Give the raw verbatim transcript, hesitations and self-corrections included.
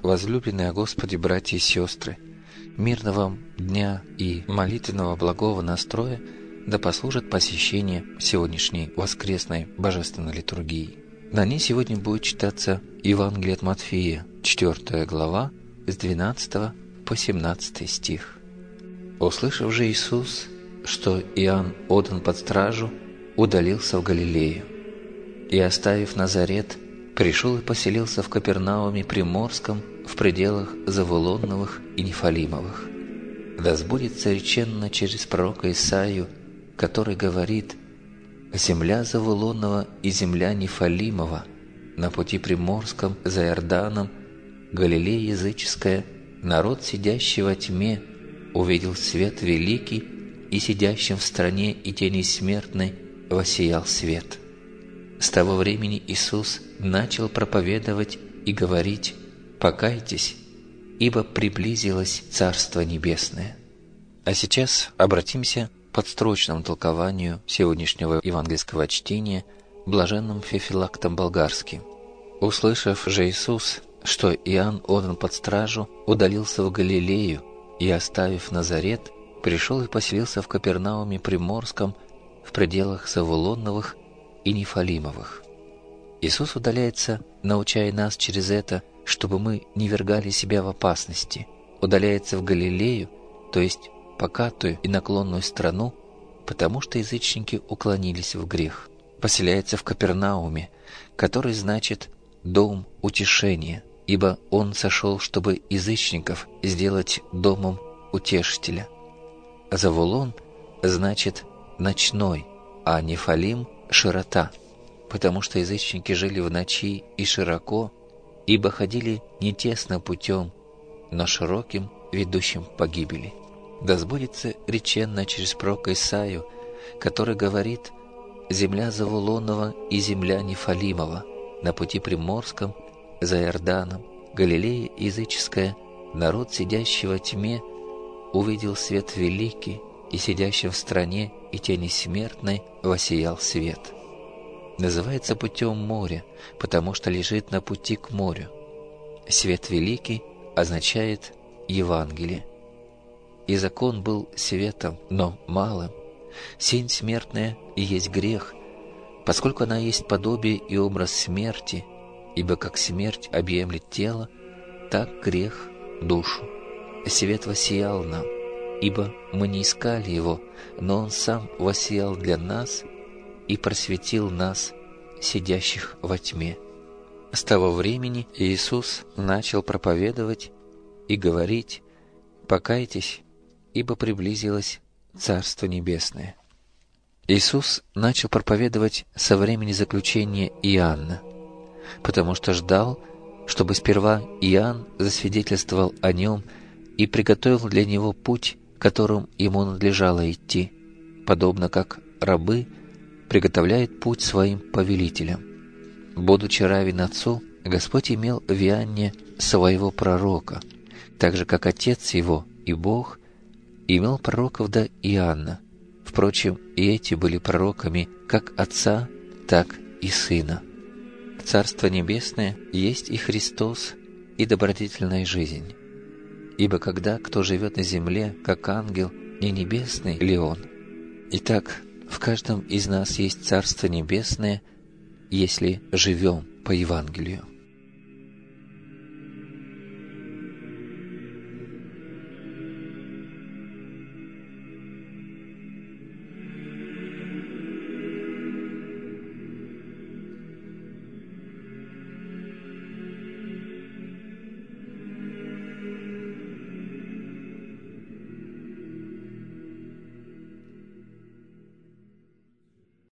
Возлюбленные Господи, братья и сестры, мирного вам дня и молитвенного благого настроя да послужит посещение сегодняшней воскресной божественной литургии. На ней сегодня будет читаться Евангелие от Матфея, четвёртая глава, с двенадцатого по семнадцатый стих. «Услышав же Иисус, что Иоанн отдан под стражу, удалился в Галилею, и, оставив Назарет, пришел и поселился в Капернауме Приморском в пределах Завулонновых и Нефалимовых. Да сбудется реченно через пророка Исаию, который говорит: «Земля Завулонова и земля Нефалимова, на пути Приморском за Иорданом, Галилея языческая, народ, сидящий во тьме, увидел свет великий, и сидящим в стране и тени смертной воссиял свет». С того времени Иисус начал проповедовать и говорить: «Покайтесь, ибо приблизилось Царство Небесное». А сейчас обратимся к подстрочному толкованию сегодняшнего евангельского чтения блаженным Феофилактом Болгарским. «Услышав же Иисус, что Иоанн отдан под стражу, удалился в Галилею, и, оставив Назарет, пришел и поселился в Капернауме Приморском в пределах Завулонновых и Нефалимовых». Иисус удаляется, научая нас через это, чтобы мы не вергали себя в опасности, удаляется в Галилею, то есть покатую и наклонную страну, потому что язычники уклонились в грех. Поселяется в Капернауме, который значит «дом утешения», ибо Он сошел, чтобы язычников сделать домом утешителя. Завулон значит «ночной», а Нефалим — «широта», потому что язычники жили в ночи и широко, ибо ходили не тесным путем, но широким, ведущим к погибели. Да сбудется реченно через пророка Исаию, который говорит: «Земля Завулонова и земля Нефалимова, на пути Приморском, за Иорданом, Галилея языческая, народ, сидящий во тьме, увидел свет великий, и сидящим в стране и тени смертной воссиял свет». Называется путем моря, потому что лежит на пути к морю. Свет великий означает Евангелие. И закон был светом, но малым. Сень смертная и есть грех, поскольку она есть подобие и образ смерти, ибо как смерть объемлет тело, так грех — душу. Свет воссиял нам, ибо мы не искали его, но он сам воссиял для нас и просветил нас, сидящих во тьме. С того времени Иисус начал проповедовать и говорить: «Покайтесь, ибо приблизилось Царство Небесное». Иисус начал проповедовать со времени заключения Иоанна, потому что ждал, чтобы сперва Иоанн засвидетельствовал о нем и приготовил для него путь, которым ему надлежало идти, подобно как рабы приготовляет путь своим повелителям. Будучи равен Отцу, Господь имел в Иоанне своего пророка, так же, как Отец его и Бог имел пророков до Иоанна. Впрочем, и эти были пророками как Отца, так и Сына. Царство Небесное есть и Христос, и добродетельная жизнь. Ибо когда кто живет на земле, как ангел, не небесный ли он? Итак, в каждом из нас есть Царство Небесное, если живем по Евангелию.